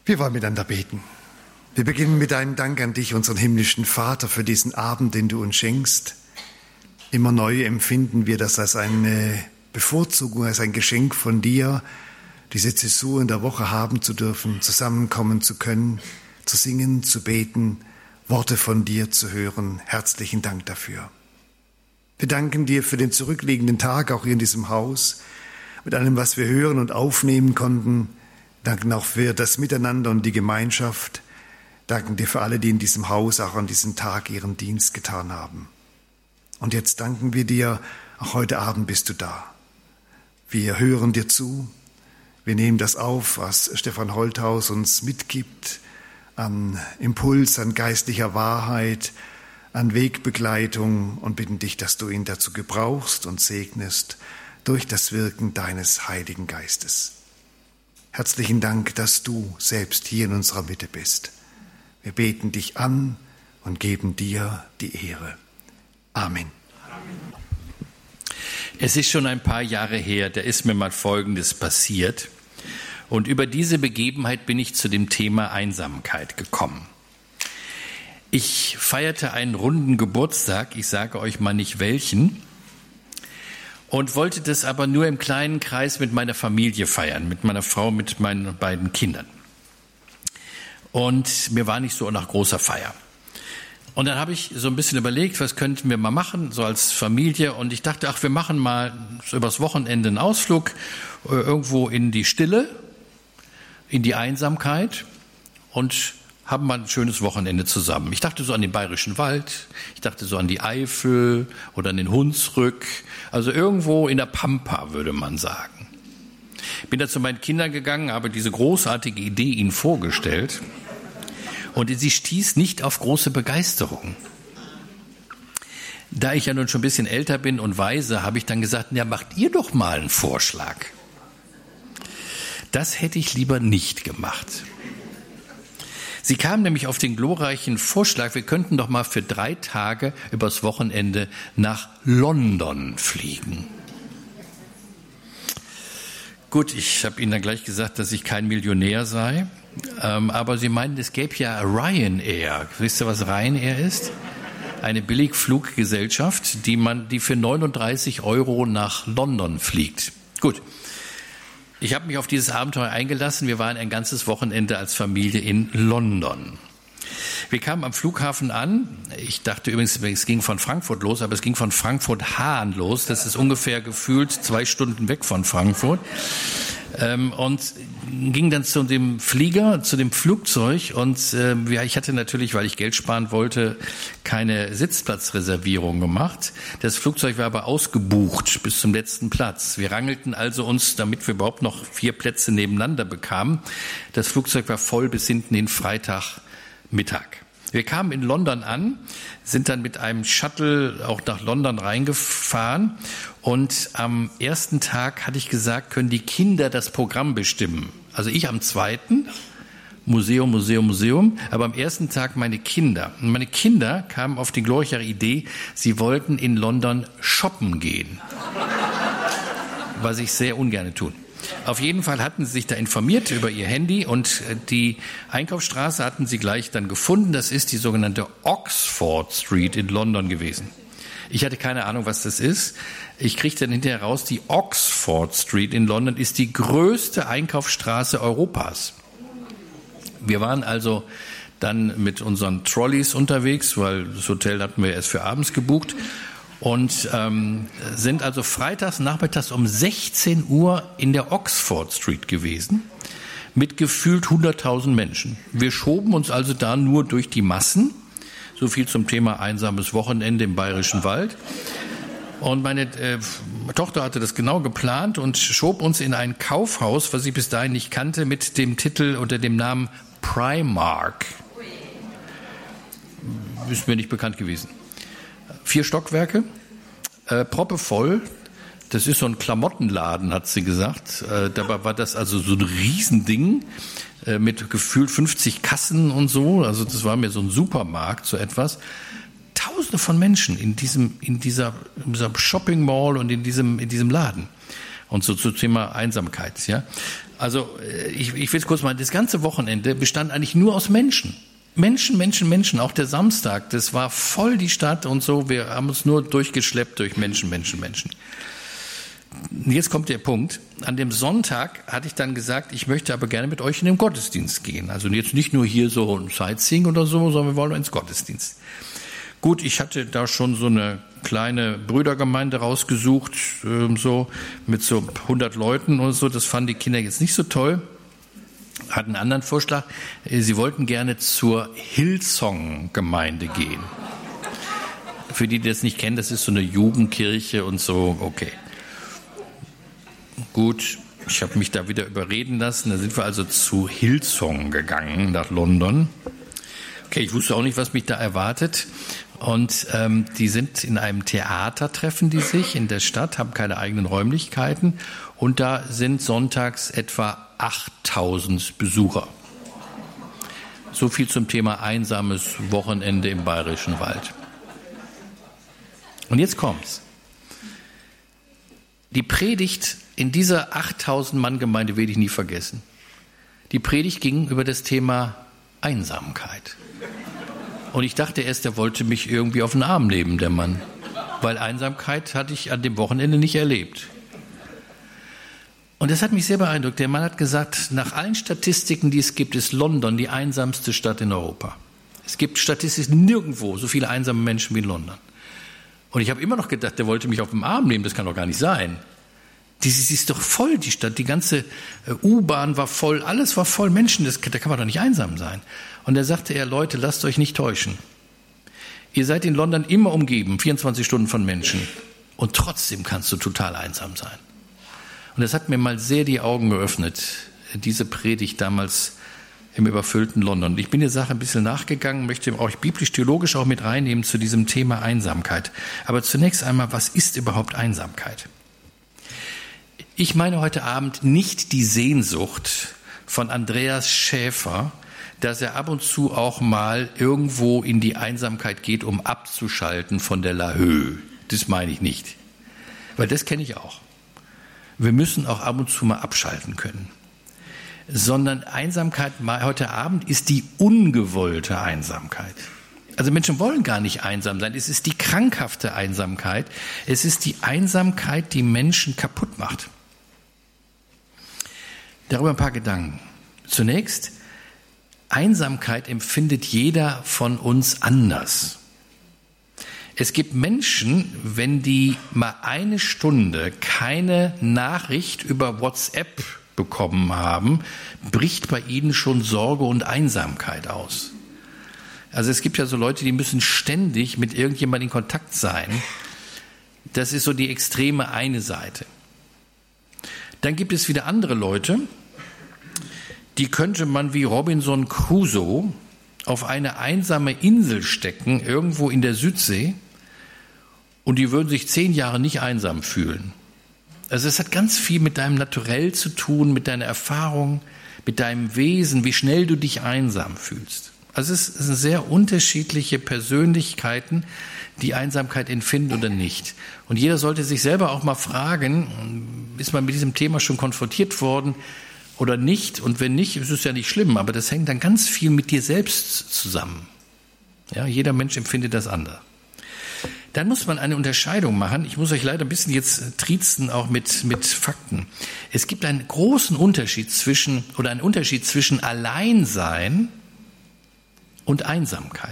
Wir wollen miteinander beten. Wir beginnen mit einem Dank an dich, unseren himmlischen Vater, für diesen Abend, den du uns schenkst. Immer neu empfinden wir das als eine Bevorzugung, als ein Geschenk von dir, diese Zäsur in der Woche haben zu dürfen, zusammenkommen zu können, zu singen, zu beten, Worte von dir zu hören. Herzlichen Dank dafür. Wir danken dir für den zurückliegenden Tag, auch hier in diesem Haus, mit allem, was wir hören und aufnehmen konnten. Danken auch für das Miteinander und die Gemeinschaft. Danken dir für alle, die in diesem Haus auch an diesem Tag ihren Dienst getan haben. Und jetzt danken wir dir, auch heute Abend bist du da. Wir hören dir zu. Wir nehmen das auf, was Stefan Holthaus uns mitgibt, an Impuls, an geistlicher Wahrheit, an Wegbegleitung und bitten dich, dass du ihn dazu gebrauchst und segnest durch das Wirken deines Heiligen Geistes. Herzlichen Dank, dass du selbst hier in unserer Mitte bist. Wir beten dich an und geben dir die Ehre. Amen. Es ist schon ein paar Jahre her, da ist mir mal Folgendes passiert. Und über diese Begebenheit bin ich zu dem Thema Einsamkeit gekommen. Ich feierte einen runden Geburtstag, ich sage euch mal nicht welchen, und wollte das aber nur im kleinen Kreis mit meiner Familie feiern, mit meiner Frau, mit meinen beiden Kindern. Und mir war nicht so nach großer Feier. Und dann habe ich so ein bisschen überlegt, was könnten wir mal machen, so als Familie. Und ich dachte, wir machen mal übers Wochenende einen Ausflug irgendwo in die Stille, in die Einsamkeit und haben mal ein schönes Wochenende zusammen. Ich dachte so an den Bayerischen Wald, ich dachte so an die Eifel oder an den Hunsrück, also irgendwo in der Pampa, würde man sagen. Ich bin da zu meinen Kindern gegangen, habe diese großartige Idee ihnen vorgestellt und sie stieß nicht auf große Begeisterung. Da ich ja nun schon ein bisschen älter bin und weise, habe ich dann gesagt, ja, macht ihr doch mal einen Vorschlag. Das hätte ich lieber nicht gemacht. Sie kam nämlich auf den glorreichen Vorschlag, wir könnten doch mal für 3 Tage übers Wochenende nach London fliegen. Gut, ich habe Ihnen dann gleich gesagt, dass ich kein Millionär sei, aber Sie meinten, es gäbe ja Ryanair. Wisst ihr, was Ryanair ist? Eine Billigfluggesellschaft, die für 39 € nach London fliegt. Gut. Ich habe mich auf dieses Abenteuer eingelassen. Wir waren ein ganzes Wochenende als Familie in London. Wir kamen am Flughafen an. Ich dachte übrigens, es ging von Frankfurt los, aber es ging von Frankfurt-Hahn los. Das ist ungefähr gefühlt 2 Stunden weg von Frankfurt. Und ging dann zu dem Flieger, zu dem Flugzeug. Und ich hatte natürlich, weil ich Geld sparen wollte, keine Sitzplatzreservierung gemacht. Das Flugzeug war aber ausgebucht bis zum letzten Platz. Wir rangelten also uns, damit wir überhaupt noch 4 Plätze nebeneinander bekamen. Das Flugzeug war voll bis hinten den Freitagmittag. Wir kamen in London an, sind dann mit einem Shuttle auch nach London reingefahren und am ersten Tag hatte ich gesagt, können die Kinder das Programm bestimmen. Also ich am zweiten, Museum, aber am ersten Tag meine Kinder. Und meine Kinder kamen auf die glorreiche Idee, sie wollten in London shoppen gehen, was ich sehr ungern tue. Auf jeden Fall hatten sie sich da informiert über ihr Handy und die Einkaufsstraße hatten sie gleich dann gefunden. Das ist die sogenannte Oxford Street in London gewesen. Ich hatte keine Ahnung, was das ist. Ich kriegte dann hinterher raus, die Oxford Street in London ist die größte Einkaufsstraße Europas. Wir waren also dann mit unseren Trolleys unterwegs, weil das Hotel hatten wir erst für abends gebucht. Und sind also freitags nachmittags um 16 Uhr in der Oxford Street gewesen, mit gefühlt 100.000 Menschen. Wir schoben uns also da nur durch die Massen, so viel zum Thema einsames Wochenende im Bayerischen Wald. Und meine Tochter hatte das genau geplant und schob uns in ein Kaufhaus, was ich bis dahin nicht kannte, mit dem Titel unter dem Namen Primark. Ist mir nicht bekannt gewesen. 4 Stockwerke, proppevoll. Das ist so ein Klamottenladen, hat sie gesagt. Dabei war das also so ein Riesending mit gefühlt 50 Kassen und so. Also das war mir so ein Supermarkt, so etwas. Tausende von Menschen in dieser Shopping Mall und in diesem Laden. Und so zum Thema Einsamkeit, ja. Also ich will es kurz mal, das ganze Wochenende bestand eigentlich nur aus Menschen. Menschen. Auch der Samstag, das war voll die Stadt und so. Wir haben uns nur durchgeschleppt durch Menschen. Jetzt kommt der Punkt. An dem Sonntag hatte ich dann gesagt, ich möchte aber gerne mit euch in den Gottesdienst gehen. Also jetzt nicht nur hier so ein Sightseeing oder so, sondern wir wollen ins Gottesdienst. Gut, ich hatte da schon so eine kleine Brüdergemeinde rausgesucht, so mit so 100 Leuten und so. Das fanden die Kinder jetzt nicht so toll. Hatten einen anderen Vorschlag. Sie wollten gerne zur Hillsong-Gemeinde gehen. Für die das nicht kennen, das ist so eine Jugendkirche und so, okay. Gut, ich habe mich da wieder überreden lassen. Da sind wir also zu Hillsong gegangen, nach London. Okay, ich wusste auch nicht, was mich da erwartet. Und die sind in einem Theater, treffen die sich in der Stadt, haben keine eigenen Räumlichkeiten. Und da sind sonntags etwa 8000 Besucher. So viel zum Thema einsames Wochenende im Bayerischen Wald. Und jetzt kommt's. Die Predigt in dieser 8000-Mann-Gemeinde werde ich nie vergessen. Die Predigt ging über das Thema Einsamkeit. Und ich dachte erst, der wollte mich irgendwie auf den Arm nehmen, der Mann. Weil Einsamkeit hatte ich an dem Wochenende nicht erlebt. Und das hat mich sehr beeindruckt. Der Mann hat gesagt, nach allen Statistiken, die es gibt, ist London die einsamste Stadt in Europa. Es gibt statistisch nirgendwo so viele einsame Menschen wie in London. Und ich habe immer noch gedacht, der wollte mich auf den Arm nehmen, das kann doch gar nicht sein. Die ist doch voll, die Stadt, die ganze U-Bahn war voll, alles war voll Menschen, da kann man doch nicht einsam sein. Und da sagte er, Leute, lasst euch nicht täuschen. Ihr seid in London immer umgeben, 24 Stunden von Menschen. Und trotzdem kannst du total einsam sein. Und das hat mir mal sehr die Augen geöffnet, diese Predigt damals im überfüllten London. Ich bin der Sache ein bisschen nachgegangen, möchte euch biblisch-theologisch auch mit reinnehmen zu diesem Thema Einsamkeit. Aber zunächst einmal, was ist überhaupt Einsamkeit? Ich meine heute Abend nicht die Sehnsucht von Andreas Schäfer, dass er ab und zu auch mal irgendwo in die Einsamkeit geht, um abzuschalten von der Lahö. Das meine ich nicht. Weil das kenne ich auch. Wir müssen auch ab und zu mal abschalten können. Sondern Einsamkeit heute Abend ist die ungewollte Einsamkeit. Also Menschen wollen gar nicht einsam sein. Es ist die krankhafte Einsamkeit. Es ist die Einsamkeit, die Menschen kaputt macht. Darüber ein paar Gedanken. Zunächst, Einsamkeit empfindet jeder von uns anders. Es gibt Menschen, wenn die mal eine Stunde keine Nachricht über WhatsApp bekommen haben, bricht bei ihnen schon Sorge und Einsamkeit aus. Also es gibt ja so Leute, die müssen ständig mit irgendjemandem in Kontakt sein. Das ist so die extreme eine Seite. Dann gibt es wieder andere Leute, die könnte man wie Robinson Crusoe auf eine einsame Insel stecken, irgendwo in der Südsee, und die würden sich 10 Jahre nicht einsam fühlen. Also es hat ganz viel mit deinem Naturell zu tun, mit deiner Erfahrung, mit deinem Wesen, wie schnell du dich einsam fühlst. Also es sind sehr unterschiedliche Persönlichkeiten, die Einsamkeit empfinden oder nicht. Und jeder sollte sich selber auch mal fragen, ist man mit diesem Thema schon konfrontiert worden oder nicht? Und wenn nicht, ist es ja nicht schlimm, aber das hängt dann ganz viel mit dir selbst zusammen. Ja, jeder Mensch empfindet das anders. Dann muss man eine Unterscheidung machen. Ich muss euch leider ein bisschen jetzt triezen, auch mit Fakten. Es gibt einen großen Unterschied zwischen Alleinsein und Einsamkeit.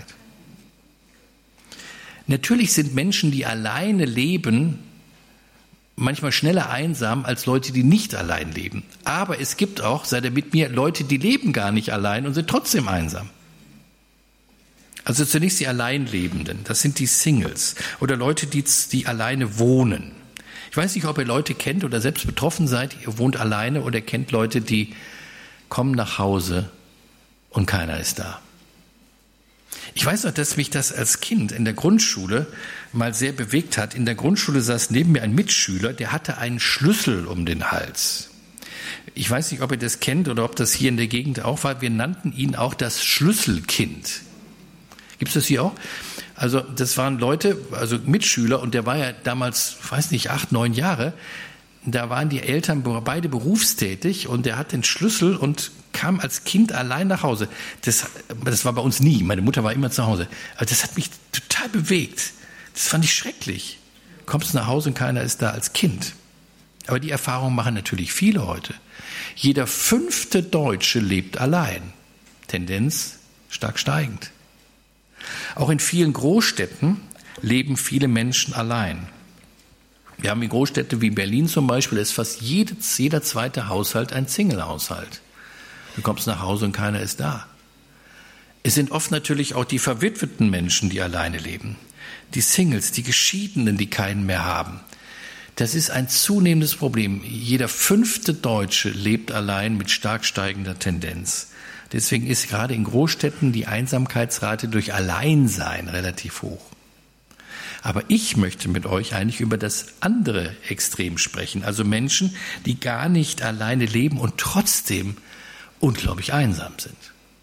Natürlich sind Menschen, die alleine leben, manchmal schneller einsam als Leute, die nicht allein leben. Aber es gibt auch, seid ihr mit mir, Leute, die leben gar nicht allein und sind trotzdem einsam. Also zunächst die Alleinlebenden, das sind die Singles oder Leute, die alleine wohnen. Ich weiß nicht, ob ihr Leute kennt oder selbst betroffen seid, ihr wohnt alleine oder kennt Leute, die kommen nach Hause und keiner ist da. Ich weiß noch, dass mich das als Kind in der Grundschule mal sehr bewegt hat. In der Grundschule saß neben mir ein Mitschüler, der hatte einen Schlüssel um den Hals. Ich weiß nicht, ob ihr das kennt oder ob das hier in der Gegend auch war. Wir nannten ihn auch das Schlüsselkind. Gibt es das hier auch? Also das waren Leute, also Mitschüler, und der war ja damals, weiß nicht, 8, 9 Jahre. da waren die Eltern beide berufstätig und der hat den Schlüssel und kam als Kind allein nach Hause. Das war bei uns nie. Meine Mutter war immer zu Hause. Aber das hat mich total bewegt. Das fand ich schrecklich. Kommst nach Hause und keiner ist da als Kind. Aber die Erfahrung machen natürlich viele heute. Jeder 5. Deutsche lebt allein. Tendenz stark steigend. Auch in vielen Großstädten leben viele Menschen allein. Wir haben in Großstädten wie Berlin zum Beispiel, ist fast jeder zweite Haushalt ein Single-Haushalt. Du kommst nach Hause und keiner ist da. Es sind oft natürlich auch die verwitweten Menschen, die alleine leben. Die Singles, die Geschiedenen, die keinen mehr haben. Das ist ein zunehmendes Problem. Jeder 5. Deutsche lebt allein mit stark steigender Tendenz. Deswegen ist gerade in Großstädten die Einsamkeitsrate durch Alleinsein relativ hoch. Aber ich möchte mit euch eigentlich über das andere Extrem sprechen. Also Menschen, die gar nicht alleine leben und trotzdem unglaublich einsam sind.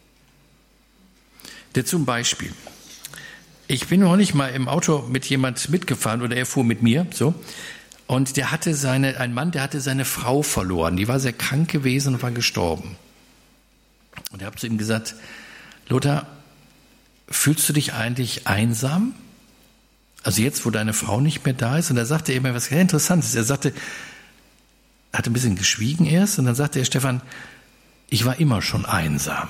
Zum Beispiel, ich bin noch nicht mal im Auto mit jemand mitgefahren oder er fuhr mit mir, so. Und ein Mann, der hatte seine Frau verloren. Die war sehr krank gewesen und war gestorben. Und ich habe zu ihm gesagt, Lothar, fühlst du dich eigentlich einsam? Also jetzt, wo deine Frau nicht mehr da ist? Und da sagte er mir was sehr Interessantes. Er sagte, hat ein bisschen geschwiegen erst und dann sagte er, Stefan, ich war immer schon einsam.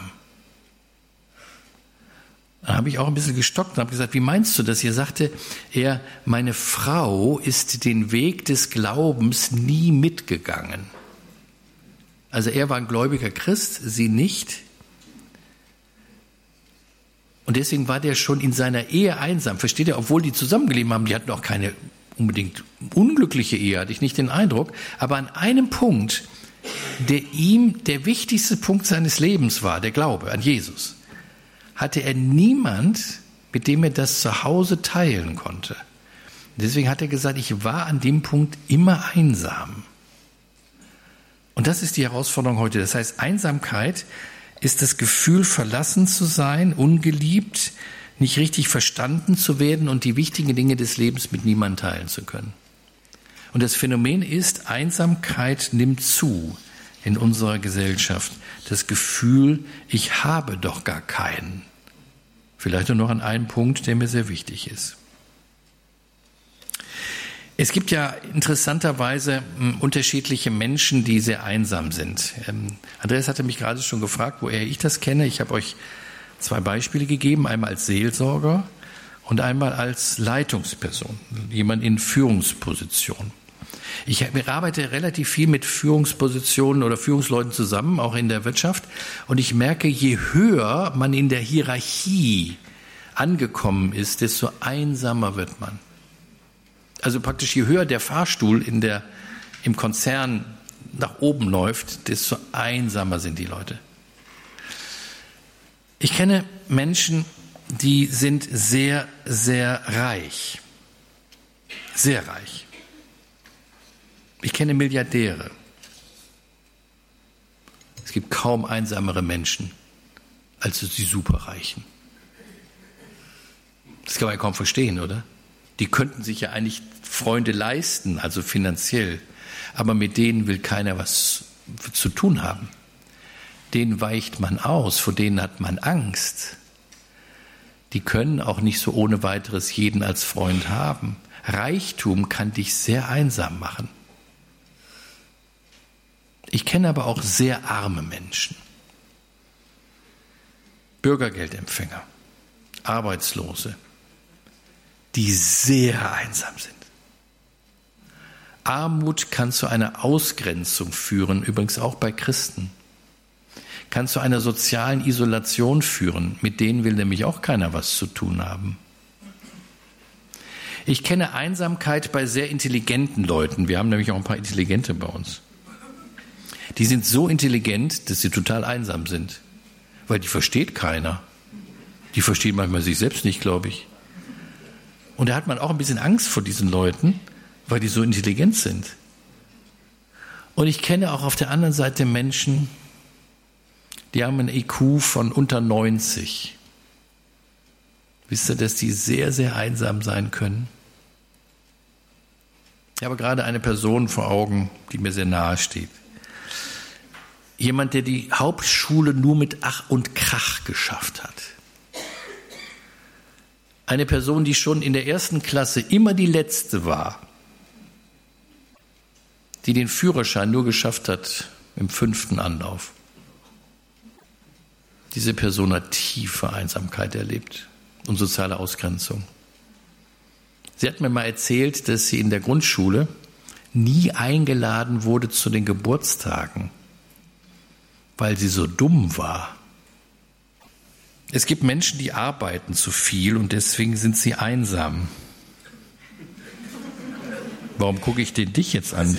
Dann habe ich auch ein bisschen gestockt und habe gesagt, wie meinst du das? Hier sagte er, meine Frau ist den Weg des Glaubens nie mitgegangen. Also er war ein gläubiger Christ, sie nicht. Und deswegen war der schon in seiner Ehe einsam. Versteht ihr, obwohl die zusammengelebt haben, die hatten auch keine unbedingt unglückliche Ehe, hatte ich nicht den Eindruck. Aber an einem Punkt, der ihm der wichtigste Punkt seines Lebens war, der Glaube an Jesus, hatte er niemand, mit dem er das zu Hause teilen konnte. Deswegen hat er gesagt, ich war an dem Punkt immer einsam. Und das ist die Herausforderung heute. Das heißt, Einsamkeit ist das Gefühl, verlassen zu sein, ungeliebt, nicht richtig verstanden zu werden und die wichtigen Dinge des Lebens mit niemandem teilen zu können. Und das Phänomen ist, Einsamkeit nimmt zu in unserer Gesellschaft. Das Gefühl, ich habe doch gar keinen. Vielleicht nur noch an einen Punkt, der mir sehr wichtig ist. Es gibt ja interessanterweise unterschiedliche Menschen, die sehr einsam sind. Andreas hatte mich gerade schon gefragt, woher ich das kenne. Ich habe euch 2 Beispiele gegeben, einmal als Seelsorger und einmal als Leitungsperson, jemand in Führungsposition. Ich arbeite relativ viel mit Führungspositionen oder Führungsleuten zusammen, auch in der Wirtschaft. Und ich merke, je höher man in der Hierarchie angekommen ist, desto einsamer wird man. Also praktisch je höher der Fahrstuhl im Konzern nach oben läuft, desto einsamer sind die Leute. Ich kenne Menschen, die sind sehr, sehr reich. Sehr reich. Ich kenne Milliardäre. Es gibt kaum einsamere Menschen als die Superreichen. Das kann man ja kaum verstehen, oder? Die könnten sich ja eigentlich Freunde leisten, also finanziell. Aber mit denen will keiner was zu tun haben. Denen weicht man aus, vor denen hat man Angst. Die können auch nicht so ohne weiteres jeden als Freund haben. Reichtum kann dich sehr einsam machen. Ich kenne aber auch sehr arme Menschen. Bürgergeldempfänger, Arbeitslose, die sehr einsam sind. Armut kann zu einer Ausgrenzung führen, übrigens auch bei Christen. Kann zu einer sozialen Isolation führen, mit denen will nämlich auch keiner was zu tun haben. Ich kenne Einsamkeit bei sehr intelligenten Leuten. Wir haben nämlich auch ein paar Intelligente bei uns. Die sind so intelligent, dass sie total einsam sind, weil die versteht keiner. Die versteht manchmal sich selbst nicht, glaube ich. Und da hat man auch ein bisschen Angst vor diesen Leuten, weil die so intelligent sind. Und ich kenne auch auf der anderen Seite Menschen, die haben einen IQ von unter 90. Wisst ihr, dass die sehr, sehr einsam sein können? Ich habe gerade eine Person vor Augen, die mir sehr nahe steht. Jemand, der die Hauptschule nur mit Ach und Krach geschafft hat. Eine Person, die schon in der 1. Klasse immer die Letzte war. Die den Führerschein nur geschafft hat im 5. Anlauf. Diese Person hat tiefe Einsamkeit erlebt und soziale Ausgrenzung. Sie hat mir mal erzählt, dass sie in der Grundschule nie eingeladen wurde zu den Geburtstagen, weil sie so dumm war. Es gibt Menschen, die arbeiten zu viel und deswegen sind sie einsam. Warum gucke ich dich jetzt an?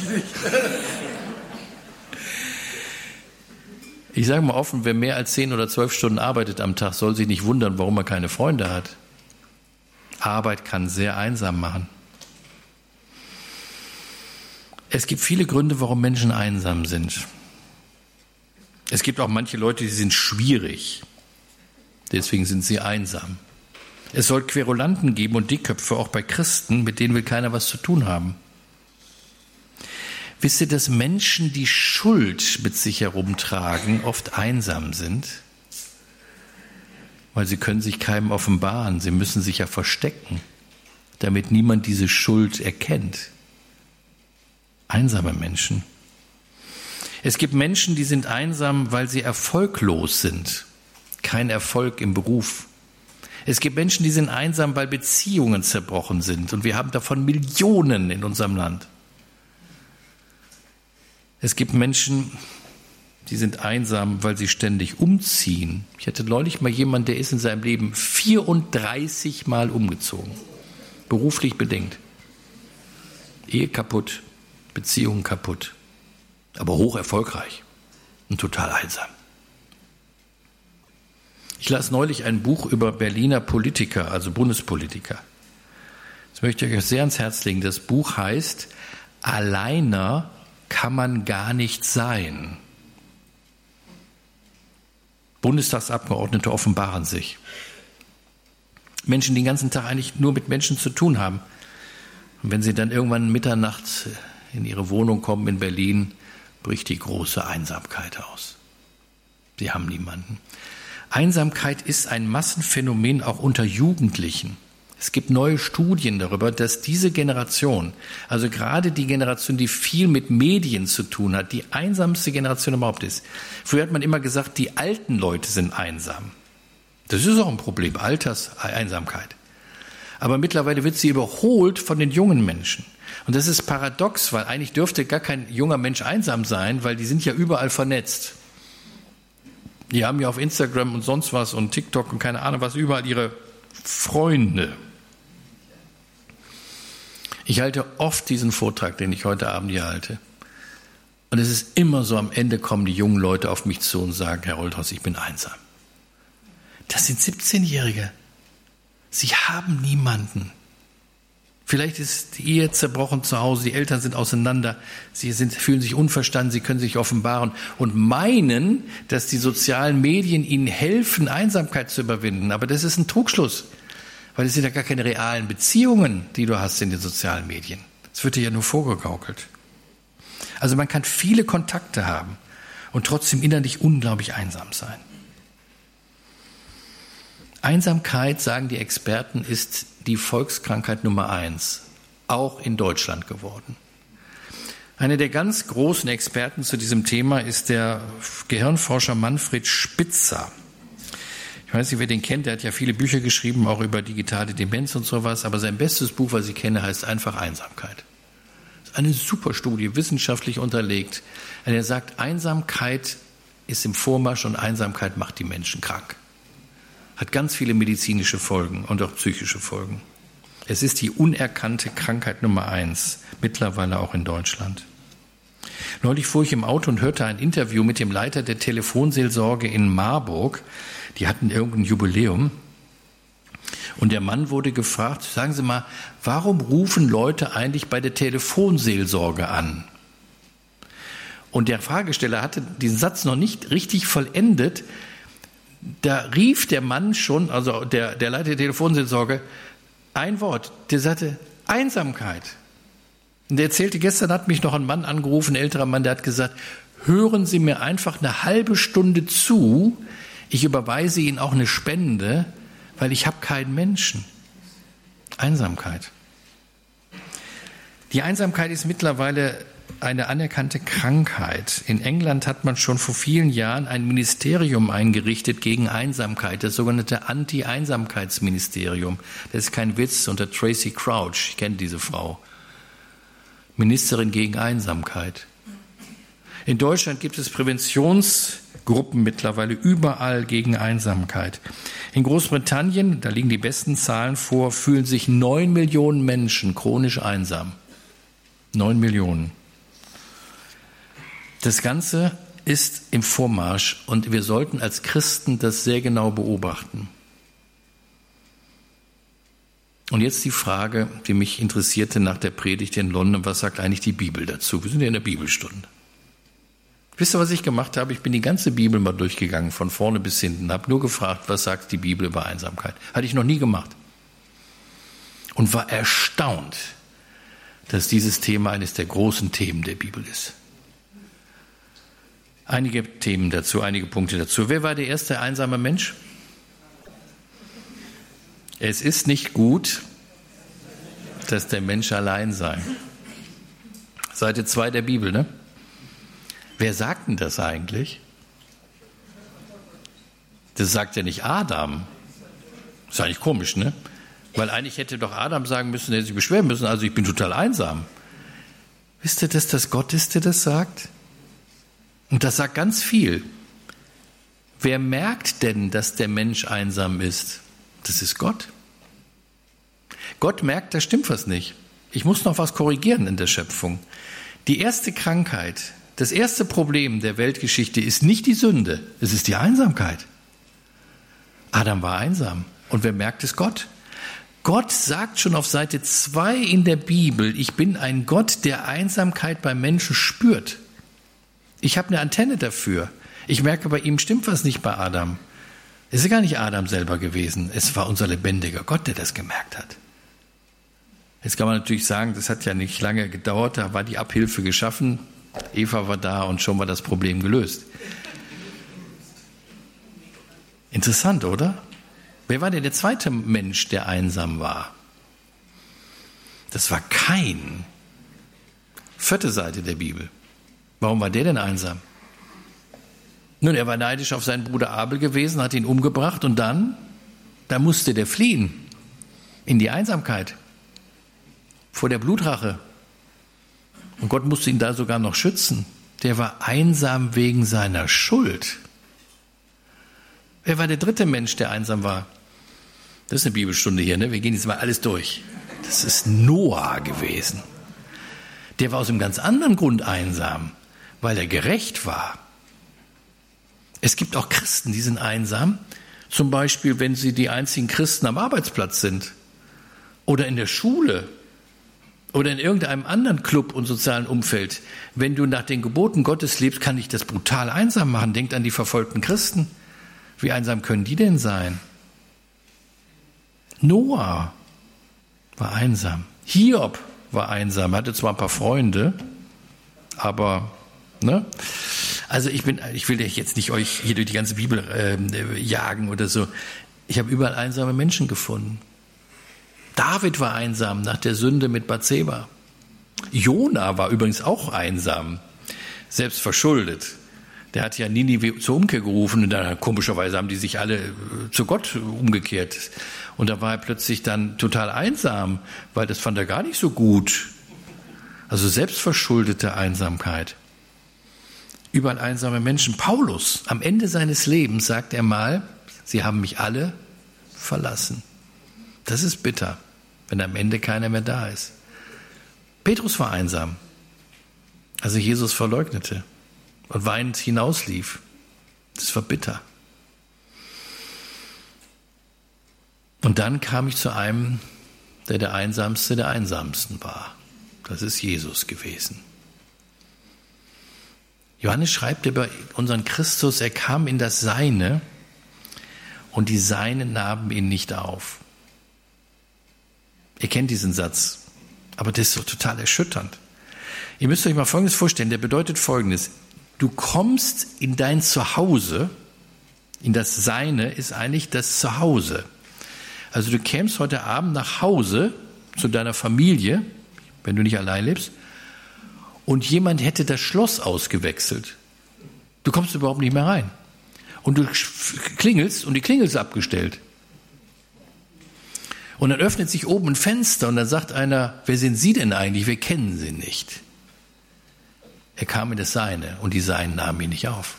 Ich sage mal offen, wer mehr als 10 oder 12 Stunden arbeitet am Tag, soll sich nicht wundern, warum er keine Freunde hat. Arbeit kann sehr einsam machen. Es gibt viele Gründe, warum Menschen einsam sind. Es gibt auch manche Leute, die sind schwierig. Deswegen sind sie einsam. Es soll Querulanten geben und Dickköpfe, auch bei Christen, mit denen will keiner was zu tun haben. Wisst ihr, dass Menschen, die Schuld mit sich herumtragen, oft einsam sind? Weil sie können sich keinem offenbaren. Sie müssen sich ja verstecken, damit niemand diese Schuld erkennt. Einsame Menschen. Es gibt Menschen, die sind einsam, weil sie erfolglos sind. Kein Erfolg im Beruf. Es gibt Menschen, die sind einsam, weil Beziehungen zerbrochen sind. Und wir haben davon Millionen in unserem Land. Es gibt Menschen, die sind einsam, weil sie ständig umziehen. Ich hatte neulich mal jemanden, der ist in seinem Leben 34 Mal umgezogen. Beruflich bedingt. Ehe kaputt, Beziehungen kaputt. Aber hoch erfolgreich und total einsam. Ich las neulich ein Buch über Berliner Politiker, also Bundespolitiker. Das möchte ich euch sehr ans Herz legen. Das Buch heißt Alleiner kann man gar nicht sein. Bundestagsabgeordnete offenbaren sich. Menschen, die den ganzen Tag eigentlich nur mit Menschen zu tun haben. Und wenn sie dann irgendwann Mitternacht in ihre Wohnung kommen in Berlin, bricht die große Einsamkeit aus. Sie haben niemanden. Einsamkeit ist ein Massenphänomen auch unter Jugendlichen. Es gibt neue Studien darüber, dass diese Generation, also gerade die Generation, die viel mit Medien zu tun hat, die einsamste Generation überhaupt ist. Früher hat man immer gesagt, die alten Leute sind einsam. Das ist auch ein Problem, Alterseinsamkeit. Aber mittlerweile wird sie überholt von den jungen Menschen. Und das ist paradox, weil eigentlich dürfte gar kein junger Mensch einsam sein, weil die sind ja überall vernetzt. Die haben ja auf Instagram und sonst was und TikTok und keine Ahnung was, überall ihre Freunde. Ich halte oft diesen Vortrag, den ich heute Abend hier halte. Und es ist immer so, am Ende kommen die jungen Leute auf mich zu und sagen, Herr Oldhaus, ich bin einsam. Das sind 17-Jährige. Sie haben niemanden. Vielleicht ist die Ehe zerbrochen zu Hause, die Eltern sind auseinander, fühlen sich unverstanden, sie können sich offenbaren und meinen, dass die sozialen Medien ihnen helfen, Einsamkeit zu überwinden. Aber das ist ein Trugschluss, weil es sind ja gar keine realen Beziehungen, die du hast in den sozialen Medien. Es wird dir ja nur vorgegaukelt. Also man kann viele Kontakte haben und trotzdem innerlich unglaublich einsam sein. Einsamkeit, sagen die Experten, ist die Volkskrankheit Nummer 1, auch in Deutschland geworden. Einer der ganz großen Experten zu diesem Thema ist der Gehirnforscher Manfred Spitzer. Ich weiß nicht, wer den kennt, der hat ja viele Bücher geschrieben, auch über digitale Demenz und sowas, aber sein bestes Buch, was ich kenne, heißt einfach Einsamkeit. Das ist eine super Studie, wissenschaftlich unterlegt. Er sagt, Einsamkeit ist im Vormarsch und Einsamkeit macht die Menschen krank. Hat ganz viele medizinische Folgen und auch psychische Folgen. Es ist die unerkannte Krankheit Nummer 1, mittlerweile auch in Deutschland. Neulich fuhr ich im Auto und hörte ein Interview mit dem Leiter der Telefonseelsorge in Marburg. Die hatten irgendein Jubiläum. Und der Mann wurde gefragt, sagen Sie mal, warum rufen Leute eigentlich bei der Telefonseelsorge an? Und der Fragesteller hatte diesen Satz noch nicht richtig vollendet. Da rief der Mann schon, also der Leiter der Telefonseelsorge, ein Wort. Der sagte, Einsamkeit. Und er erzählte, gestern hat mich noch ein Mann angerufen, ein älterer Mann, der hat gesagt, hören Sie mir einfach eine halbe Stunde zu, ich überweise Ihnen auch eine Spende, weil ich habe keinen Menschen. Einsamkeit. Die Einsamkeit ist mittlerweile eine anerkannte Krankheit. In England hat man schon vor vielen Jahren ein Ministerium eingerichtet gegen Einsamkeit, das sogenannte Anti-Einsamkeitsministerium. Das ist kein Witz, unter Tracy Crouch, ich kenne diese Frau. Ministerin gegen Einsamkeit. In Deutschland gibt es Präventionsgruppen mittlerweile überall gegen Einsamkeit. In Großbritannien, da liegen die besten Zahlen vor, fühlen sich 9 Millionen Menschen chronisch einsam. 9 Millionen. Das Ganze ist im Vormarsch und wir sollten als Christen das sehr genau beobachten. Und jetzt die Frage, die mich interessierte nach der Predigt in London, was sagt eigentlich die Bibel dazu? Wir sind ja in der Bibelstunde. Wisst ihr, was ich gemacht habe? Ich bin die ganze Bibel mal durchgegangen, von vorne bis hinten, habe nur gefragt, was sagt die Bibel über Einsamkeit? Hatte ich noch nie gemacht. Und war erstaunt, dass dieses Thema eines der großen Themen der Bibel ist. Einige Themen dazu, einige Punkte dazu. Wer war der erste einsame Mensch? Es ist nicht gut, dass der Mensch allein sei. Seite 2 der Bibel, ne? Wer sagt denn das eigentlich? Das sagt ja nicht Adam. Das ist eigentlich komisch, ne? Weil eigentlich hätte doch Adam sagen müssen, er hätte sich beschweren müssen, also ich bin total einsam. Wisst ihr, dass das Gott ist, der das sagt? Und das sagt ganz viel. Wer merkt denn, dass der Mensch einsam ist? Das ist Gott. Gott merkt, da stimmt was nicht. Ich muss noch was korrigieren in der Schöpfung. Die erste Krankheit, das erste Problem der Weltgeschichte ist nicht die Sünde, es ist die Einsamkeit. Adam war einsam. Und wer merkt es? Gott. Gott sagt schon auf Seite 2 in der Bibel, ich bin ein Gott, der Einsamkeit beim Menschen spürt. Ich habe eine Antenne dafür. Ich merke, bei ihm stimmt was nicht bei Adam. Es ist gar nicht Adam selber gewesen. Es war unser lebendiger Gott, der das gemerkt hat. Jetzt kann man natürlich sagen, das hat ja nicht lange gedauert, da war die Abhilfe geschaffen, Eva war da und schon war das Problem gelöst. Interessant, oder? Wer war denn der zweite Mensch, der einsam war? Das war Kain. 4. Seite der Bibel. Warum war der denn einsam? Nun, er war neidisch auf seinen Bruder Abel gewesen, hat ihn umgebracht und dann musste der fliehen in die Einsamkeit vor der Blutrache. Und Gott musste ihn da sogar noch schützen. Der war einsam wegen seiner Schuld. Wer war der dritte Mensch, der einsam war? Das ist eine Bibelstunde hier, ne? Wir gehen jetzt mal alles durch. Das ist Noah gewesen. Der war aus einem ganz anderen Grund einsam, weil er gerecht war. Es gibt auch Christen, die sind einsam, zum Beispiel, wenn sie die einzigen Christen am Arbeitsplatz sind oder in der Schule oder in irgendeinem anderen Club und sozialen Umfeld. Wenn du nach den Geboten Gottes lebst, kann dich das brutal einsam machen. Denkt an die verfolgten Christen. Wie einsam können die denn sein? Noah war einsam. Hiob war einsam. Er hatte zwar ein paar Freunde, aber, ne? Also ich will jetzt nicht euch hier durch die ganze Bibel jagen oder so. Ich habe überall einsame Menschen gefunden. David war einsam nach der Sünde mit Bathseba. Jona war übrigens auch einsam, selbst verschuldet. Der hat ja Ninive zur Umkehr gerufen und dann komischerweise haben die sich alle zu Gott umgekehrt. Und da war er plötzlich dann total einsam, weil das fand er gar nicht so gut. Also selbstverschuldete Einsamkeit. Überall einsame Menschen. Paulus, am Ende seines Lebens sagt er mal, sie haben mich alle verlassen. Das ist bitter, wenn am Ende keiner mehr da ist. Petrus war einsam, als er Jesus verleugnete und weinend hinauslief. Das war bitter. Und dann kam ich zu einem, der Einsamste der Einsamsten war. Das ist Jesus gewesen. Johannes schreibt über unseren Christus, er kam in das Seine und die Seinen nahmen ihn nicht auf. Ihr kennt diesen Satz. Aber das ist so total erschütternd. Ihr müsst euch mal Folgendes vorstellen, der bedeutet Folgendes. Du kommst in dein Zuhause, in das Seine ist eigentlich das Zuhause. Also du kämst heute Abend nach Hause zu deiner Familie, wenn du nicht allein lebst, und jemand hätte das Schloss ausgewechselt. Du kommst überhaupt nicht mehr rein. Und du klingelst und die Klingel ist abgestellt. Und dann öffnet sich oben ein Fenster und dann sagt einer, wer sind Sie denn eigentlich? Wir kennen Sie nicht. Er kam in das Seine und die Seinen nahmen ihn nicht auf.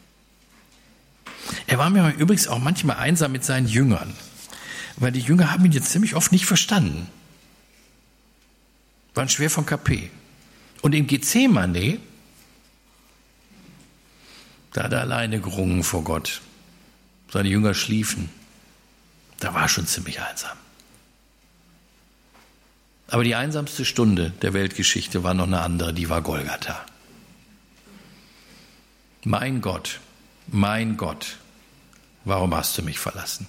Er war mir übrigens auch manchmal einsam mit seinen Jüngern, weil die Jünger haben ihn jetzt ziemlich oft nicht verstanden. Waren schwer vom KP. Und in Gethsemane, da hat er alleine gerungen vor Gott. Seine Jünger schliefen. Da war er schon ziemlich einsam. Aber die einsamste Stunde der Weltgeschichte war noch eine andere, die war Golgatha. Mein Gott, warum hast du mich verlassen?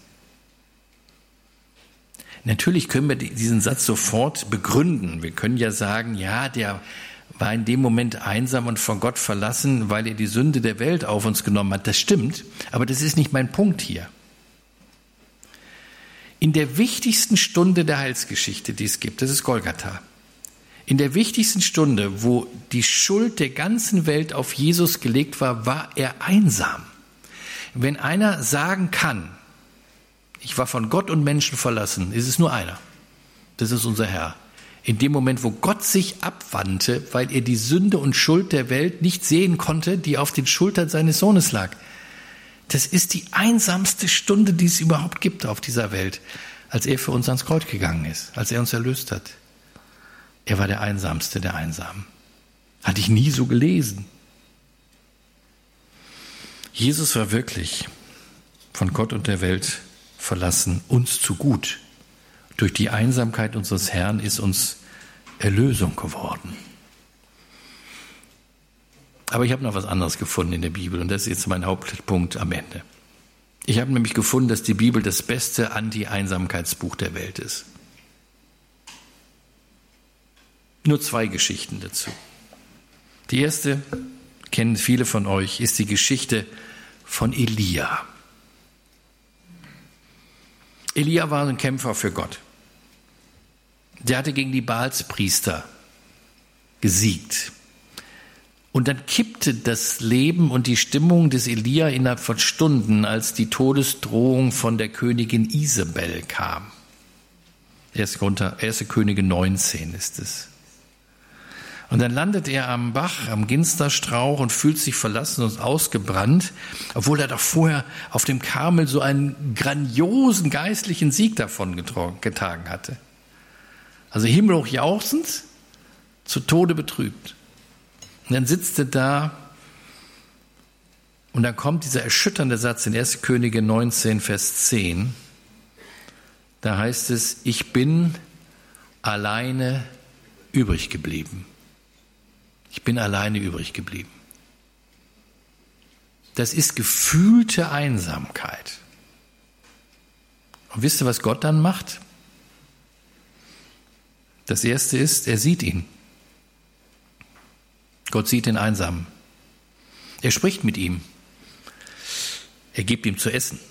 Natürlich können wir diesen Satz sofort begründen. Wir können ja sagen, ja, der war in dem Moment einsam und von Gott verlassen, weil er die Sünde der Welt auf uns genommen hat. Das stimmt, aber das ist nicht mein Punkt hier. In der wichtigsten Stunde der Heilsgeschichte, die es gibt, das ist Golgatha. In der wichtigsten Stunde, wo die Schuld der ganzen Welt auf Jesus gelegt war, war er einsam. Wenn einer sagen kann, ich war von Gott und Menschen verlassen, ist es nur einer. Das ist unser Herr. In dem Moment, wo Gott sich abwandte, weil er die Sünde und Schuld der Welt nicht sehen konnte, die auf den Schultern seines Sohnes lag. Das ist die einsamste Stunde, die es überhaupt gibt auf dieser Welt, als er für uns ans Kreuz gegangen ist, als er uns erlöst hat. Er war der Einsamste der Einsamen. Hatte ich nie so gelesen. Jesus war wirklich von Gott und der Welt verlassen, uns zu gut. Durch die Einsamkeit unseres Herrn ist uns Erlösung geworden. Aber ich habe noch was anderes gefunden in der Bibel und das ist jetzt mein Hauptpunkt am Ende. Ich habe nämlich gefunden, dass die Bibel das beste Anti-Einsamkeitsbuch der Welt ist. Nur 2 Geschichten dazu. Die erste, kennen viele von euch, ist die Geschichte von Elia. Elia war ein Kämpfer für Gott. Der hatte gegen die Baalspriester gesiegt. Und dann kippte das Leben und die Stimmung des Elia innerhalb von Stunden, als die Todesdrohung von der Königin Isabel kam. 1. Könige 19 ist es. Und dann landet er am Bach, am Ginsterstrauch und fühlt sich verlassen und ausgebrannt, obwohl er doch vorher auf dem Karmel so einen grandiosen geistlichen Sieg davon getragen hatte. Also himmelhoch jauchzend, zu Tode betrübt. Und dann sitzt er da und dann kommt dieser erschütternde Satz in 1. Könige 19, Vers 10. Da heißt es, ich bin alleine übrig geblieben. Ich bin alleine übrig geblieben. Das ist gefühlte Einsamkeit. Und wisst ihr, was Gott dann macht? Das Erste ist, er sieht ihn. Gott sieht den Einsamen. Er spricht mit ihm. Er gibt ihm zu essen.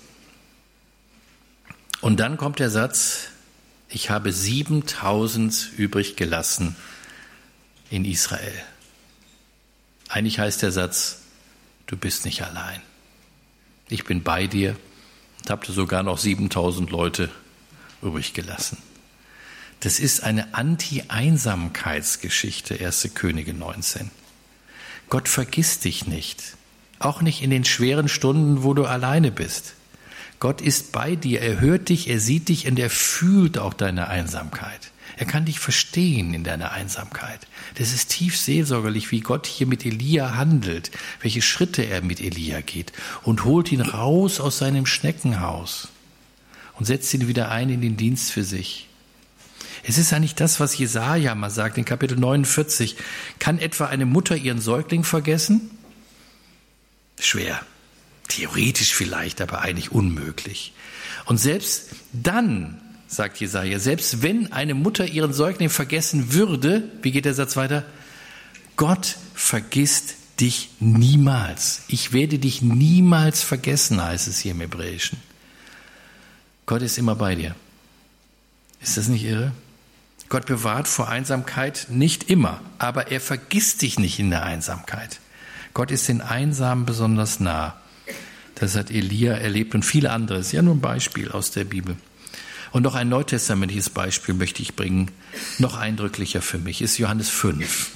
Und dann kommt der Satz, ich habe 7.000 übrig gelassen in Israel. Eigentlich heißt der Satz, du bist nicht allein. Ich bin bei dir und habe sogar noch 7.000 Leute übrig gelassen. Das ist eine Anti-Einsamkeitsgeschichte, 1. Könige 19. Gott vergisst dich nicht, auch nicht in den schweren Stunden, wo du alleine bist. Gott ist bei dir, er hört dich, er sieht dich und er fühlt auch deine Einsamkeit. Er kann dich verstehen in deiner Einsamkeit. Das ist tief seelsorgerlich, wie Gott hier mit Elia handelt, welche Schritte er mit Elia geht und holt ihn raus aus seinem Schneckenhaus und setzt ihn wieder ein in den Dienst für sich. Es ist eigentlich das, was Jesaja mal sagt in Kapitel 49. Kann etwa eine Mutter ihren Säugling vergessen? Schwer. Theoretisch vielleicht, aber eigentlich unmöglich. Und selbst dann sagt Jesaja. Selbst wenn eine Mutter ihren Säugling vergessen würde, wie geht der Satz weiter? Gott vergisst dich niemals. Ich werde dich niemals vergessen, heißt es hier im Hebräischen. Gott ist immer bei dir. Ist das nicht irre? Gott bewahrt vor Einsamkeit nicht immer, aber er vergisst dich nicht in der Einsamkeit. Gott ist den Einsamen besonders nah. Das hat Elia erlebt und viele andere. Das ist ja nur ein Beispiel aus der Bibel. Und noch ein neutestamentliches Beispiel möchte ich bringen, noch eindrücklicher für mich, ist Johannes 5.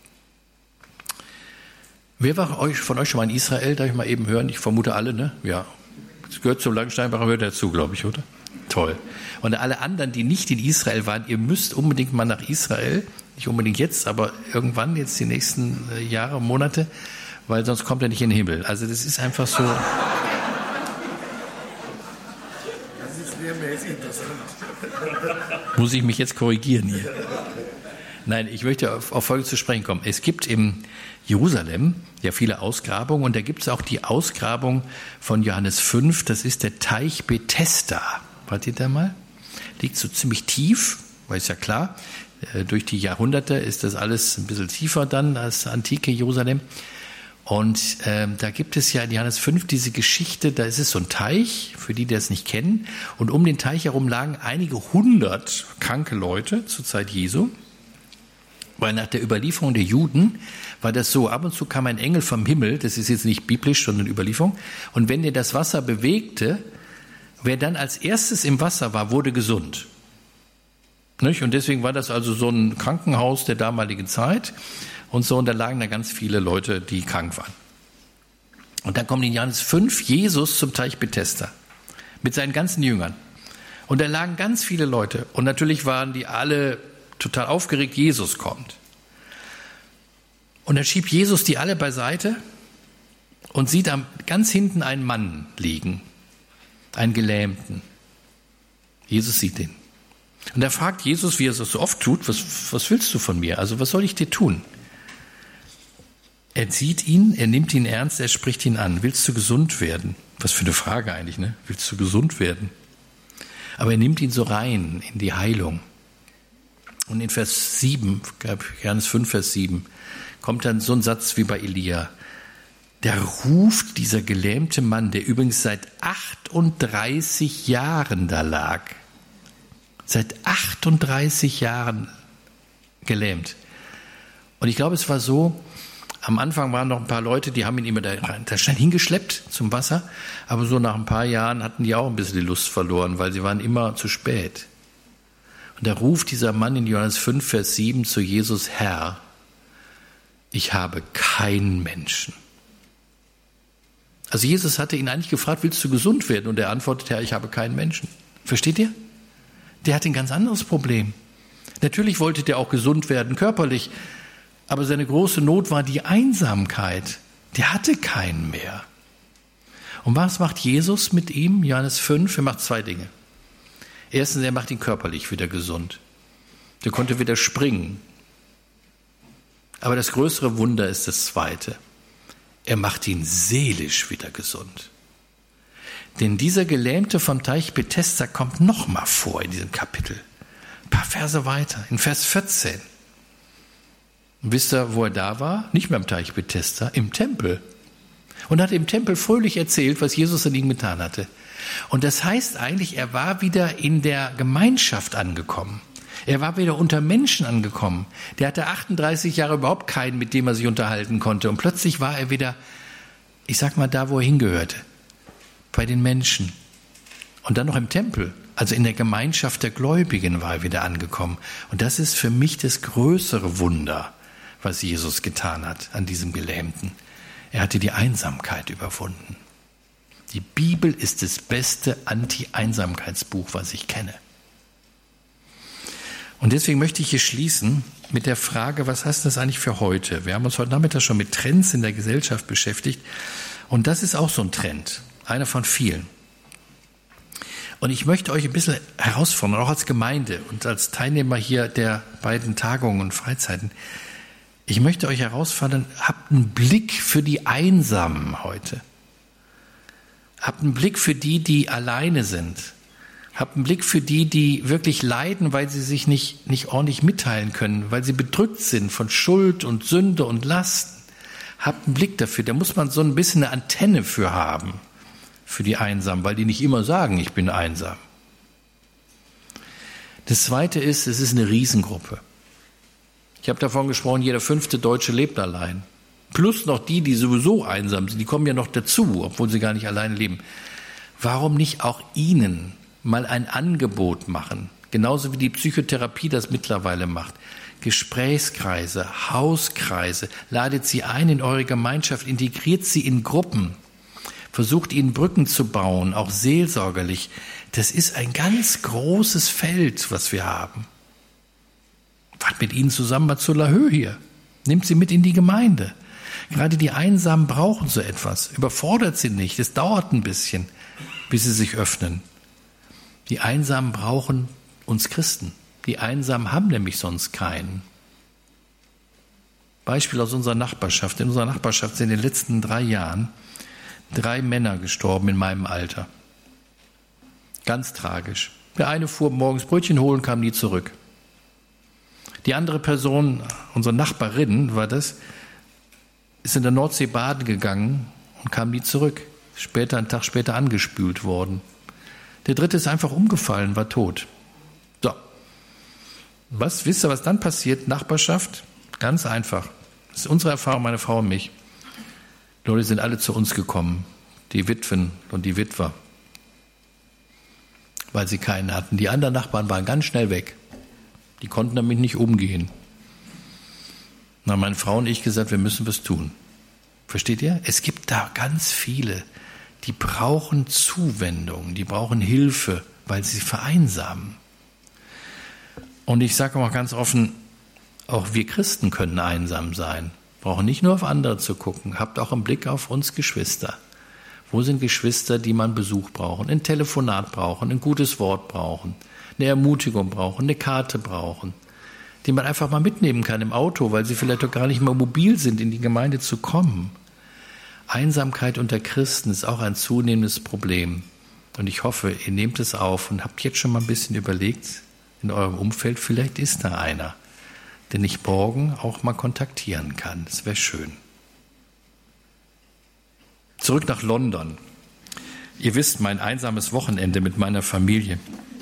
Wer war von euch schon mal in Israel? Darf ich mal eben hören? Ich vermute alle, ne? Ja. Das gehört zum Langensteinbacher Hör dazu, glaube ich, oder? Toll. Und alle anderen, die nicht in Israel waren, ihr müsst unbedingt mal nach Israel. Nicht unbedingt jetzt, aber irgendwann, jetzt die nächsten Jahre, Monate, weil sonst kommt er nicht in den Himmel. Also das ist einfach so. Das ist lehrmäßig interessant. Muss ich mich jetzt korrigieren hier? Nein, ich möchte auf Folgendes zu sprechen kommen. Es gibt in Jerusalem ja viele Ausgrabungen und da gibt es auch die Ausgrabung von Johannes 5, das ist der Teich Bethesda. Wart ihr da mal? Liegt so ziemlich tief, weil ist ja klar, durch die Jahrhunderte ist das alles ein bisschen tiefer dann als antike Jerusalem. Und da gibt es ja in Johannes 5 diese Geschichte, da ist es so ein Teich, für die es nicht kennen, und um den Teich herum lagen einige 100 kranke Leute zur Zeit Jesu. Weil nach der Überlieferung der Juden war das so, ab und zu kam ein Engel vom Himmel, das ist jetzt nicht biblisch, sondern Überlieferung, und wenn der das Wasser bewegte, wer dann als erstes im Wasser war, wurde gesund. Nicht? Und deswegen war das also so ein Krankenhaus der damaligen Zeit und so, und da lagen da ganz viele Leute, die krank waren. Und dann kommt in Johannes 5 Jesus zum Teich Bethesda mit seinen ganzen Jüngern. Und da lagen ganz viele Leute und natürlich waren die alle total aufgeregt, Jesus kommt. Und dann schiebt Jesus die alle beiseite und sieht ganz hinten einen Mann liegen, einen Gelähmten. Jesus sieht ihn. Und er fragt Jesus, wie er es so oft tut, was willst du von mir? Also was soll ich dir tun? Er sieht ihn, er nimmt ihn ernst, er spricht ihn an. Willst du gesund werden? Was für eine Frage eigentlich, ne? Willst du gesund werden? Aber er nimmt ihn so rein in die Heilung. Und in Vers 7, Johannes 5, Vers 7, kommt dann so ein Satz wie bei Elia. Da ruft dieser gelähmte Mann, der übrigens seit 38 Jahren da lag, seit 38 Jahren gelähmt. Und ich glaube, es war so, am Anfang waren noch ein paar Leute, die haben ihn immer da schnell hingeschleppt zum Wasser, aber so nach ein paar Jahren hatten die auch ein bisschen die Lust verloren, weil sie waren immer zu spät. Und da ruft dieser Mann in Johannes 5, Vers 7 zu Jesus, Herr, ich habe keinen Menschen. Also Jesus hatte ihn eigentlich gefragt, willst du gesund werden? Und er antwortet, Herr, ich habe keinen Menschen. Versteht ihr? Der hatte ein ganz anderes Problem. Natürlich wollte der auch gesund werden, körperlich, aber seine große Not war die Einsamkeit. Der hatte keinen mehr. Und was macht Jesus mit ihm? Johannes 5, er macht zwei Dinge. Erstens, er macht ihn körperlich wieder gesund. Der konnte wieder springen. Aber das größere Wunder ist das zweite. Er macht ihn seelisch wieder gesund. Denn dieser Gelähmte vom Teich Bethesda kommt nochmal vor in diesem Kapitel. Ein paar Verse weiter, in Vers 14. Und wisst ihr, wo er da war? Nicht mehr am Teich Bethesda, im Tempel. Und hat im Tempel fröhlich erzählt, was Jesus an ihm getan hatte. Und das heißt eigentlich, er war wieder in der Gemeinschaft angekommen. Er war wieder unter Menschen angekommen. Der hatte 38 Jahre überhaupt keinen, mit dem er sich unterhalten konnte. Und plötzlich war er wieder, ich sag mal, da, wo er hingehörte. Bei den Menschen. Und dann noch im Tempel. Also in der Gemeinschaft der Gläubigen war er wieder angekommen. Und das ist für mich das größere Wunder, was Jesus getan hat an diesem Gelähmten. Er hatte die Einsamkeit überwunden. Die Bibel ist das beste Anti-Einsamkeitsbuch, was ich kenne. Und deswegen möchte ich hier schließen mit der Frage, was heißt das eigentlich für heute? Wir haben uns heute Nachmittag schon mit Trends in der Gesellschaft beschäftigt. Und das ist auch so ein Trend, einer von vielen. Und ich möchte euch ein bisschen herausfordern, auch als Gemeinde und als Teilnehmer hier der beiden Tagungen und Freizeiten. Ich möchte euch herausfordern, habt einen Blick für die Einsamen heute. Habt einen Blick für die, die alleine sind. Hab einen Blick für die, die wirklich leiden, weil sie sich nicht ordentlich mitteilen können, weil sie bedrückt sind von Schuld und Sünde und Lasten. Hab einen Blick dafür. Da muss man so ein bisschen eine Antenne für haben, für die Einsamen, weil die nicht immer sagen, ich bin einsam. Das Zweite ist, es ist eine Riesengruppe. Ich habe davon gesprochen, jeder 5. Deutsche lebt allein. Plus noch die sowieso einsam sind, die kommen ja noch dazu, obwohl sie gar nicht alleine leben. Warum nicht auch ihnen mal ein Angebot machen? Genauso wie die Psychotherapie das mittlerweile macht. Gesprächskreise, Hauskreise, ladet sie ein in eure Gemeinschaft, integriert sie in Gruppen, versucht ihnen Brücken zu bauen, auch seelsorgerlich. Das ist ein ganz großes Feld, was wir haben. Fahrt mit ihnen zusammen mal zur Lahoe hier. Nimmt sie mit in die Gemeinde. Gerade die Einsamen brauchen so etwas. Überfordert sie nicht. Es dauert ein bisschen, bis sie sich öffnen. Die Einsamen brauchen uns Christen. Die Einsamen haben nämlich sonst keinen. Beispiel aus unserer Nachbarschaft. In unserer Nachbarschaft sind in den letzten 3 Jahren 3 Männer gestorben in meinem Alter. Ganz tragisch. Der eine fuhr morgens Brötchen holen, kam nie zurück. Die andere Person, unsere Nachbarin war das, ist in der Nordsee baden gegangen und kam nie zurück. Einen Tag später angespült worden. Der dritte ist einfach umgefallen, war tot. So. Wisst ihr, was dann passiert? Nachbarschaft? Ganz einfach. Das ist unsere Erfahrung, meine Frau und mich. Die Leute sind alle zu uns gekommen. Die Witwen und die Witwer. Weil sie keinen hatten. Die anderen Nachbarn waren ganz schnell weg. Die konnten damit nicht umgehen. Dann haben meine Frau und ich gesagt, wir müssen was tun. Versteht ihr? Es gibt da ganz viele, die brauchen Zuwendung, die brauchen Hilfe, weil sie vereinsamen. Und ich sage auch ganz offen, auch wir Christen können einsam sein. Brauchen nicht nur auf andere zu gucken. Habt auch einen Blick auf uns Geschwister. Wo sind Geschwister, die man Besuch brauchen, ein Telefonat brauchen, ein gutes Wort brauchen, eine Ermutigung brauchen, eine Karte brauchen, die man einfach mal mitnehmen kann im Auto, weil sie vielleicht doch gar nicht mehr mobil sind, in die Gemeinde zu kommen. Einsamkeit unter Christen ist auch ein zunehmendes Problem. Und ich hoffe, ihr nehmt es auf und habt jetzt schon mal ein bisschen überlegt, in eurem Umfeld, vielleicht ist da einer, den ich morgen auch mal kontaktieren kann. Das wäre schön. Zurück nach London. Ihr wisst, mein einsames Wochenende mit meiner Familie.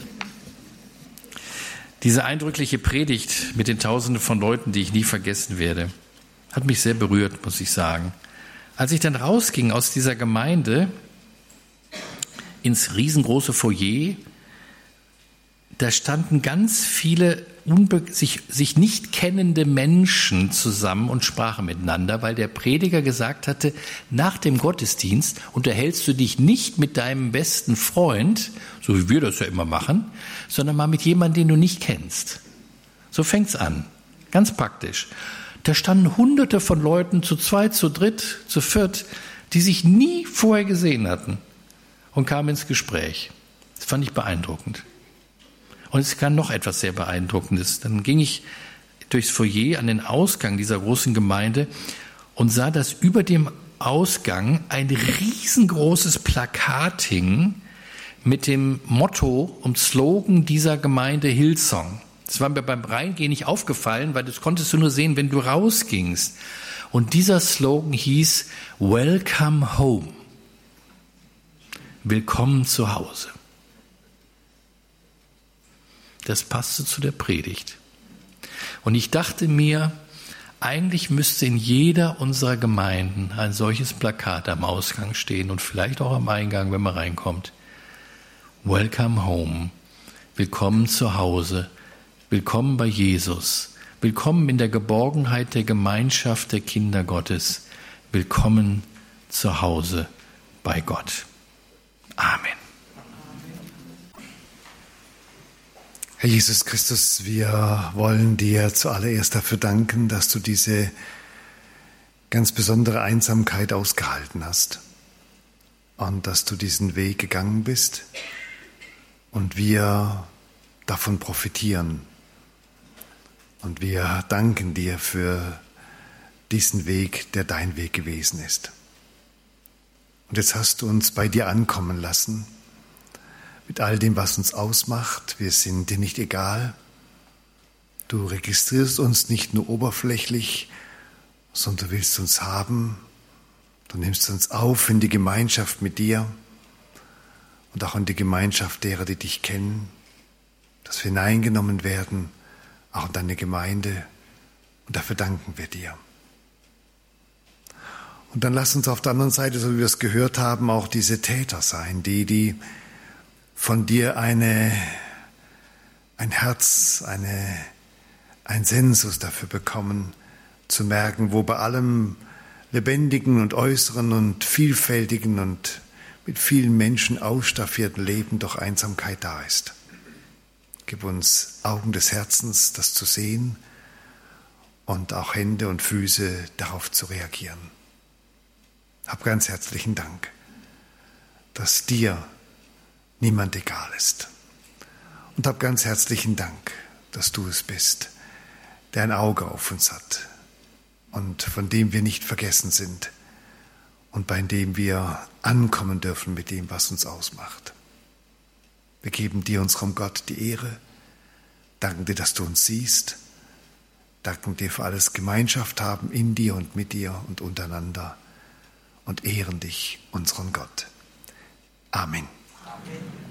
Diese eindrückliche Predigt mit den Tausenden von Leuten, die ich nie vergessen werde, hat mich sehr berührt, muss ich sagen. Als ich dann rausging aus dieser Gemeinde ins riesengroße Foyer, da standen ganz viele sich nicht kennende Menschen zusammen und sprachen miteinander, weil der Prediger gesagt hatte, nach dem Gottesdienst unterhältst du dich nicht mit deinem besten Freund, so wie wir das ja immer machen, sondern mal mit jemandem, den du nicht kennst. So fängt's an, ganz praktisch. Da standen Hunderte von Leuten, zu 2, zu 3, zu 4, die sich nie vorher gesehen hatten und kamen ins Gespräch. Das fand ich beeindruckend. Und es kam noch etwas sehr Beeindruckendes. Dann ging ich durchs Foyer an den Ausgang dieser großen Gemeinde und sah, dass über dem Ausgang ein riesengroßes Plakat hing mit dem Motto und Slogan dieser Gemeinde Hillsong. Das war mir beim Reingehen nicht aufgefallen, weil das konntest du nur sehen, wenn du rausgingst. Und dieser Slogan hieß Welcome Home. Willkommen zu Hause. Das passte zu der Predigt. Und ich dachte mir, eigentlich müsste in jeder unserer Gemeinden ein solches Plakat am Ausgang stehen und vielleicht auch am Eingang, wenn man reinkommt. Welcome home. Willkommen zu Hause. Willkommen bei Jesus. Willkommen in der Geborgenheit der Gemeinschaft der Kinder Gottes. Willkommen zu Hause bei Gott. Amen. Herr Jesus Christus, wir wollen dir zuallererst dafür danken, dass du diese ganz besondere Einsamkeit ausgehalten hast und dass du diesen Weg gegangen bist und wir davon profitieren. Und wir danken dir für diesen Weg, der dein Weg gewesen ist. Und jetzt hast du uns bei dir ankommen lassen, mit all dem, was uns ausmacht. Wir sind dir nicht egal. Du registrierst uns nicht nur oberflächlich, sondern du willst uns haben. Du nimmst uns auf in die Gemeinschaft mit dir und auch in die Gemeinschaft derer, die dich kennen, dass wir hineingenommen werden, auch in deine Gemeinde. Und dafür danken wir dir. Und dann lass uns auf der anderen Seite, so wie wir es gehört haben, auch diese Täter sein, die von dir ein Herz, ein Sensus dafür bekommen, zu merken, wo bei allem lebendigen und äußeren und vielfältigen und mit vielen Menschen ausstaffierten Leben doch Einsamkeit da ist. Gib uns Augen des Herzens, das zu sehen und auch Hände und Füße darauf zu reagieren. Hab ganz herzlichen Dank, dass dir niemand egal ist. Und hab ganz herzlichen Dank, dass du es bist, der ein Auge auf uns hat und von dem wir nicht vergessen sind und bei dem wir ankommen dürfen mit dem, was uns ausmacht. Wir geben dir, unserem Gott, die Ehre, danken dir, dass du uns siehst, danken dir für alles Gemeinschaft haben in dir und mit dir und untereinander und ehren dich, unseren Gott. Amen. Amen.